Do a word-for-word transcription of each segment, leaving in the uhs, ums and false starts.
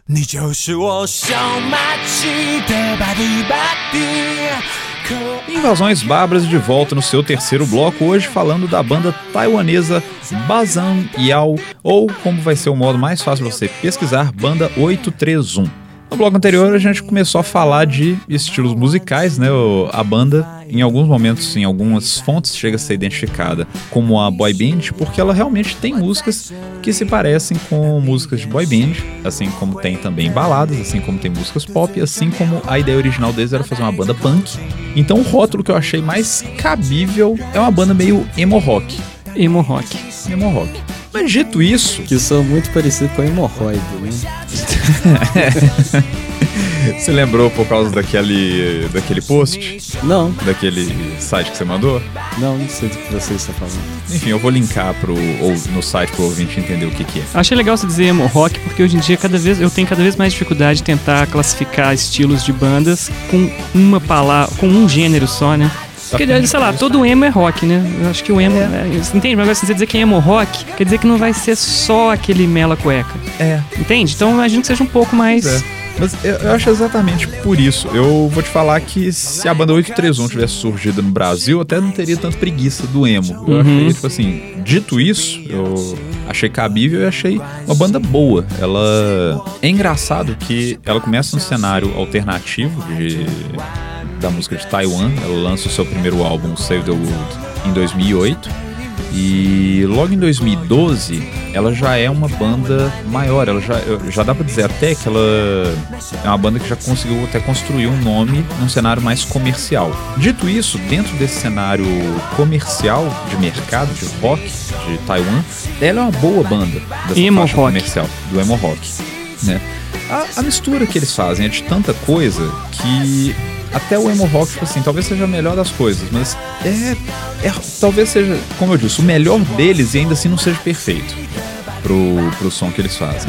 你就是我想买起的吧地吧地。 Invasões Bárbaras de volta no seu terceiro bloco, hoje falando da banda taiwanesa Bazan Yao, ou como vai ser o modo mais fácil de você pesquisar, Banda oito três um. No bloco anterior a gente começou a falar de estilos musicais, né? A banda, em alguns momentos, em algumas fontes, chega a ser identificada como a boy band, porque ela realmente tem músicas que se parecem com músicas de boy band, assim como tem também baladas, assim como tem músicas pop, assim como a ideia original deles era fazer uma banda punk. Então o rótulo que eu achei mais cabível é uma banda meio emo rock. Emo rock. Emo rock. Mas dito isso... Que são muito parecido com hemorroide, né? Você lembrou por causa daquele, daquele post? Não. Daquele site que você mandou? Não, não sei do que você está falando. Enfim, eu vou linkar pro, ou no site pro ouvinte entender o que, que é. Achei legal você dizer emo rock, porque hoje em dia cada vez, eu tenho cada vez mais dificuldade de tentar classificar estilos de bandas com uma palavra, com um gênero só, né? Porque, sei lá, todo emo é rock, né? Eu acho que o emo... É. É, entende? Mas agora, se você dizer que é emo rock, quer dizer que não vai ser só aquele mela cueca. É. Entende? Então, eu imagino que seja um pouco mais... É. Mas eu, eu acho exatamente por isso. Eu vou te falar que se a banda oito três um tivesse surgido no Brasil, eu até não teria tanta preguiça do emo. Eu uhum. achei, tipo assim, dito isso, eu achei cabível e achei uma banda boa. Ela... É engraçado que ela começa no cenário alternativo de... da música de Taiwan. Ela lança o seu primeiro álbum, Save the World, em dois mil e oito, e logo em dois mil e doze ela já é uma banda maior. Ela já, já dá pra dizer até que ela é uma banda que já conseguiu até construir um nome num cenário mais comercial. Dito isso, dentro desse cenário comercial de mercado, de rock, de Taiwan, ela é uma boa banda dessa emo faixa rock. comercial, do emo rock, né? A, a mistura que eles fazem é de tanta coisa que até o emo rock, tipo assim, talvez seja a melhor das coisas, mas é, é talvez seja, como eu disse, o melhor deles e ainda assim não seja perfeito pro, pro som que eles fazem.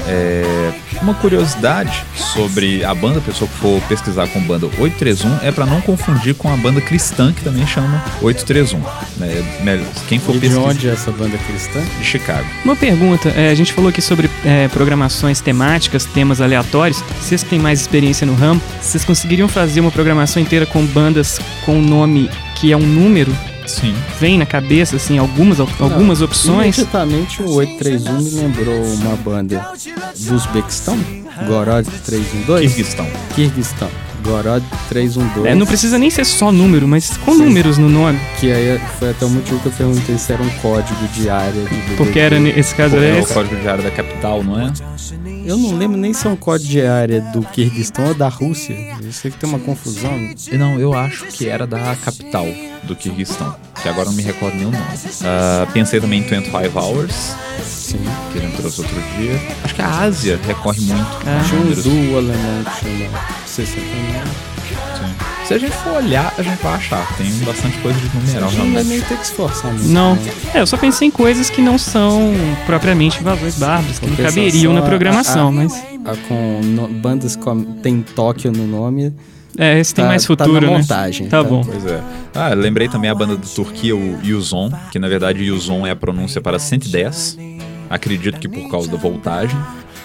É, uma curiosidade sobre a banda, a pessoa que for pesquisar com banda oito três um, é pra não confundir com a banda cristã, que também chama oito três um. Né? Quem for e pesquisar... de onde é essa banda cristã? De Chicago. Uma pergunta, é, a gente falou aqui sobre é, programações temáticas, temas aleatórios. Vocês que têm mais experiência no ramo, vocês conseguiriam fazer uma programação inteira com bandas com um nome que é um número? Sim. Vem na cabeça, assim, algumas, algumas Não, opções. Imediatamente o oito três um me lembrou uma banda do Uzbequistão, Gorod três um dois. Kirguistão. Kirguistão. Gorod três um dois. É, não precisa nem ser só número, mas com Sim. números no nome. Que aí foi até o motivo que eu perguntei se era um código de área. Do Porque era, esse caso Pô, era é esse. o código de área da capital, não é? Eu não lembro nem se é um código de área do Kirguistão ou da Rússia. Eu sei que tem uma confusão. Não, eu acho que era da capital do Kirguistão, que agora não me recordo nem o nome. Uh, pensei também em vinte e cinco Hours. Sim. Que a gente trouxe outro dia. Acho que a Ásia recorre muito. Ah, tinha um duo alemão que chama sessenta e nove. Sim. Se a gente for olhar, a gente vai achar. Tem bastante coisa de numeral. Não vai nem ter que se esforçar muito. Não. Né? É, eu só pensei em coisas que não são propriamente invasões bárbaras, que não caberiam na programação, a, a, mas... A, com no, bandas com tem Tóquio no nome... É, esse tem tá, mais futuro, tá na né? montagem. Tá, tá bom. Pois é. Ah, lembrei também a banda da Turquia, o Yuzon, que na verdade Yuzon é a pronúncia para cento e dez. Acredito que por causa da voltagem.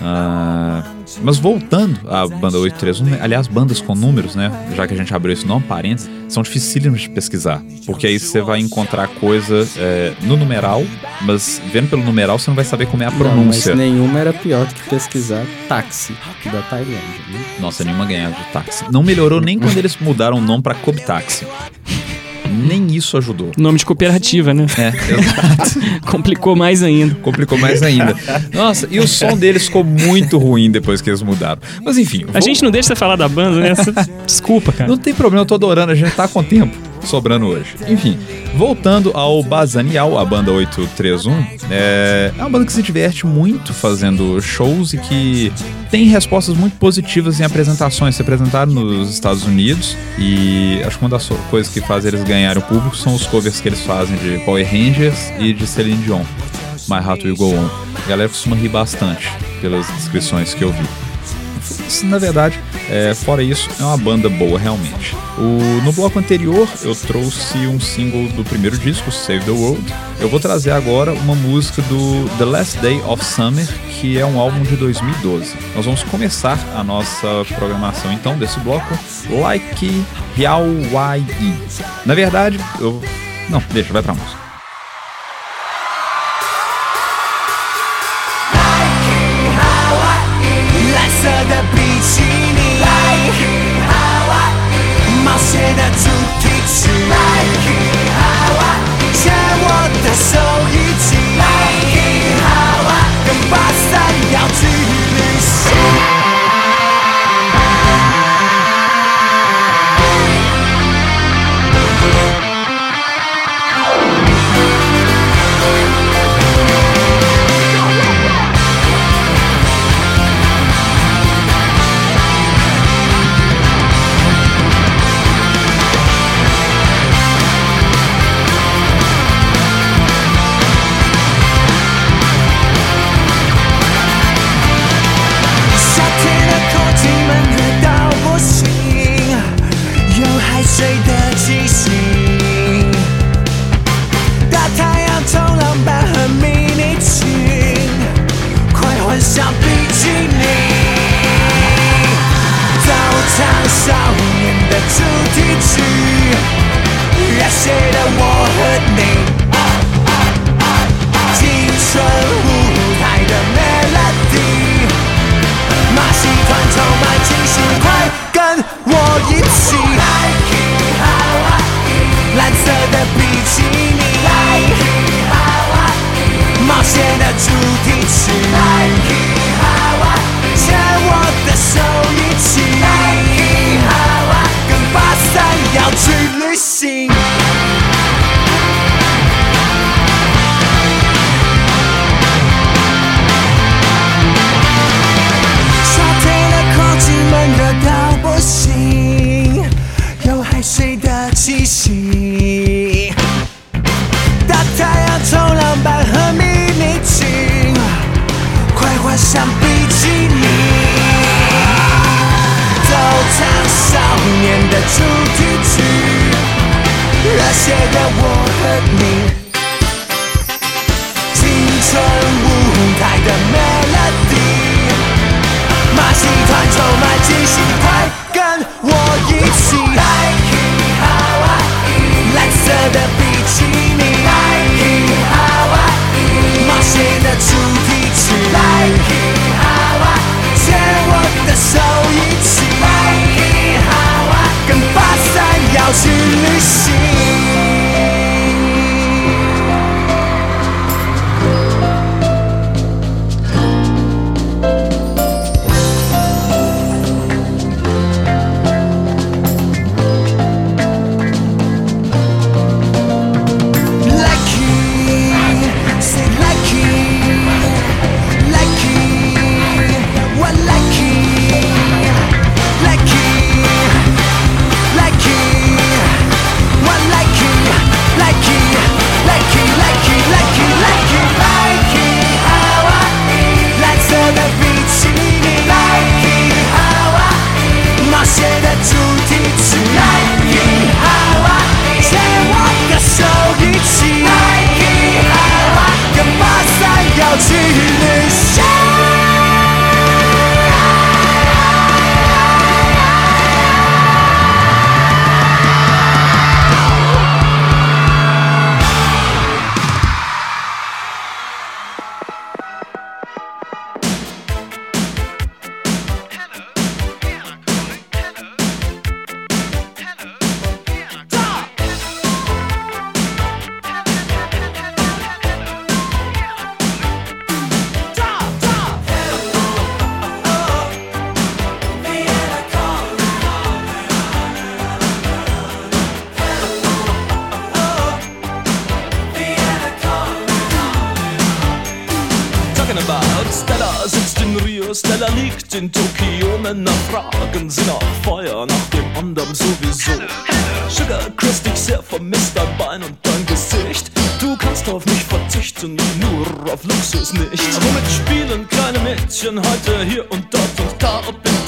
Uh, mas voltando à banda oito três um, aliás, bandas com números, né? Já que a gente abriu esse nome, parênteses, são dificílimos de pesquisar. Porque aí você vai encontrar coisa é, no numeral, mas vendo pelo numeral você não vai saber como é a pronúncia. Não, mas nenhuma era pior do que pesquisar táxi da Tailândia. Né? Nossa, nenhuma ganhava de táxi. Não melhorou nem quando eles mudaram o nome pra Kobe Táxi. Nem isso ajudou. Nome de cooperativa, né? É, exato. Complicou mais ainda. Complicou mais ainda. Nossa, e o som deles ficou muito ruim depois que eles mudaram. Mas enfim... A vou... gente não deixa você falar da banda, né? Desculpa, cara. Não tem problema, eu tô adorando, a gente tá com tempo sobrando hoje. Enfim, voltando ao Bazan Yao, a banda oito três um, é... é uma banda que se diverte muito fazendo shows e que tem respostas muito positivas em apresentações. Se apresentaram nos Estados Unidos e acho que uma das coisas que faz eles ganharem o público são os covers que eles fazem de Power Rangers e de Celine Dion, My Heart Will Go On. A galera costuma rir bastante pelas descrições que eu vi. Na verdade, é, fora isso, é uma banda boa realmente. O, no bloco anterior eu trouxe um single do primeiro disco, Save the World. Eu vou trazer agora uma música do The Last Day of Summer, que é um álbum de dois mil e doze. Nós vamos começar a nossa programação então desse bloco, Like Hawaii. Na verdade, eu... Não, deixa, vai pra música. Stella liegt in Tokio, Männer fragen sie nach Feuer, nach dem anderen sowieso. Sugar Chris, dich sehr vermisst, dein Bein und dein Gesicht. Du kannst auf mich verzichten, nur auf Luxus nicht. Womit spielen kleine Mädchen heute hier und dort und da, ob in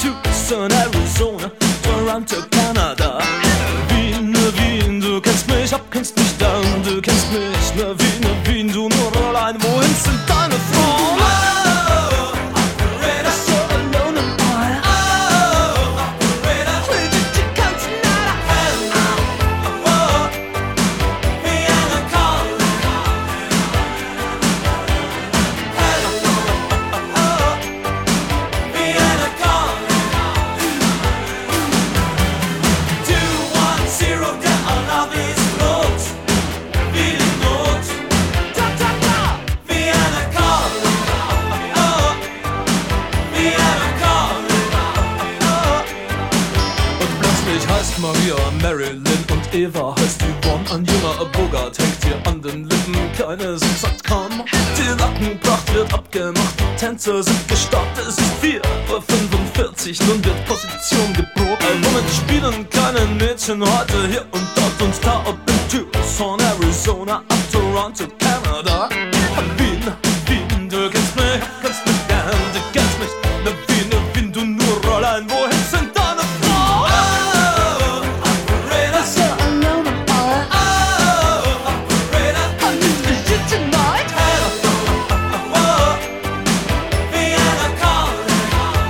Wir Marilyn und Eva heißt Yvonne. Ein junger Bogart hängt dir an den Lippen. Keine sind sagt komm. Die Lackenpracht wird abgemacht, die Tänzer sind gestartet. Es ist vier Uhr fünfundvierzig, nun wird Position geboten. Womit spielen keine Mädchen heute hier und dort und da? Ob in Tucson, Arizona, ab Toronto, Kanada. Wien, Wien, du kennst mich, kennst mich gern, du kennst mich. Ne Wien, ne Wien, du nur Rollein, wohin sind deine Frau? Oh, Operator, so alone and all. Oh, Operator, I need you tonight. Oh, oh, Vienna calling.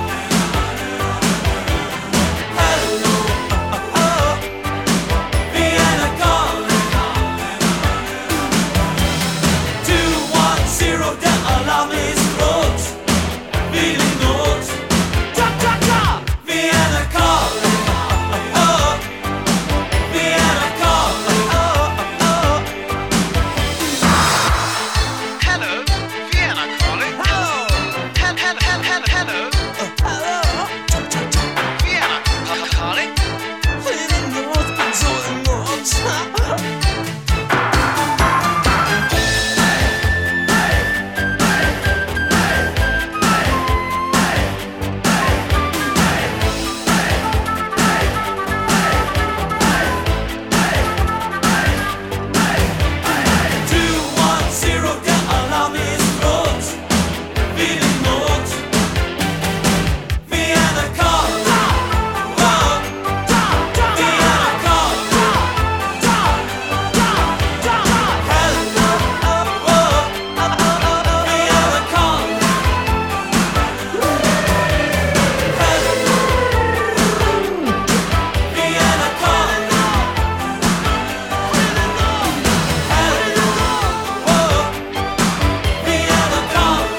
Hello, oh, oh, Vienna calling. Two, one, zero, der Alarm ist rot. Feeling gut. Ta, ta, ta. Vienna calling. Oh, oh, Vienna calling. Oh, oh, Hello, Vienna calling. Hello, hello, hello, hello, hello. hello. Vienna ca- calling. Feeling gut, so gut. Two, one, zero, der Alarm ist rot. Feeling gut. Vienna calling. Oh, Vienna calling. Hello, oh, oh, Vienna calling. Vienna calling. Hello, oh, Vienna calling.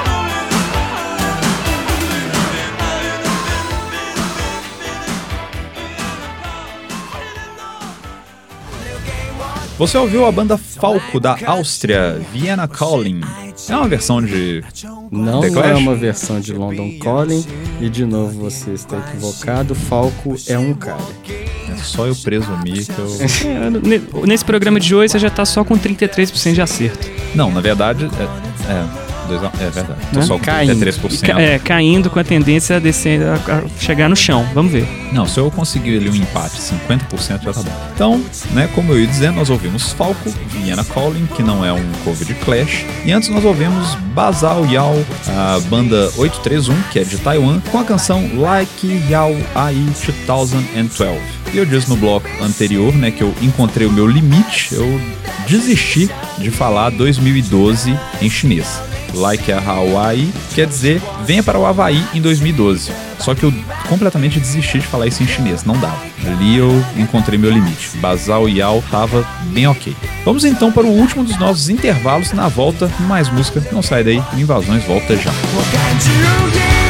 Você ouviu a banda Falco da Áustria, Vienna Calling. É uma versão de Não, The não é Clash? uma versão de London Calling. E de novo você está equivocado. Falco é um cara. É só eu presumir que eu... É, ne- nesse programa de hoje você já tá só com trinta e três por cento de acerto. Não, na verdade, é, é, dois a- é verdade. Tô Né? só com Caindo. trinta e três por cento. Ca- É, caindo com a tendência a descer, a, a chegar no chão. Vamos ver. Não, se eu conseguir ali um empate, cinquenta por cento já tá bom. Então, né, como eu ia dizendo, nós ouvimos Falco, Vienna Calling, que não é um cover de Clash. E antes nós ouvimos Basal Yao, a banda oito três um, que é de Taiwan, com a canção Like Yao Ai dois mil e doze. E eu disse no bloco anterior, né, que eu encontrei o meu limite, eu desisti de falar dois mil e doze em chinês. Like a Hawaii quer dizer venha para o Havaí em dois mil e doze. Só que eu completamente desisti de falar isso em chinês, não dava. Ali eu encontrei meu limite. Basal Yao tava bem ok. Vamos então para o último dos nossos intervalos. Na volta, mais música. Não sai daí, o Invasões volta já. What can you hear?